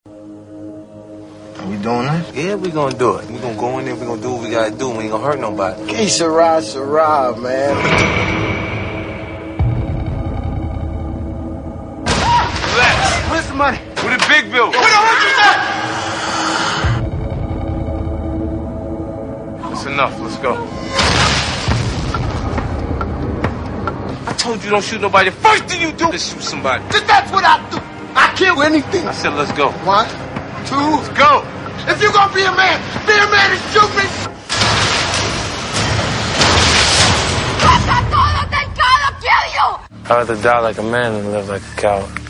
Are we doing this? Yeah, we gonna do it. We gonna go in there, we gonna do what we gotta do. We ain't gonna hurt nobody. Okay, Sarah, man. Relax. Where's the money? Where the big bill? Where the $100? That's enough. Let's go. I told you don't shoot nobody. The first thing you do is shoot somebody. That's what I do. I kill anything. I said, let's go. 1, 2, Let's go. If you're gonna be a man and shoot me. I'd rather die like a man than live like a coward.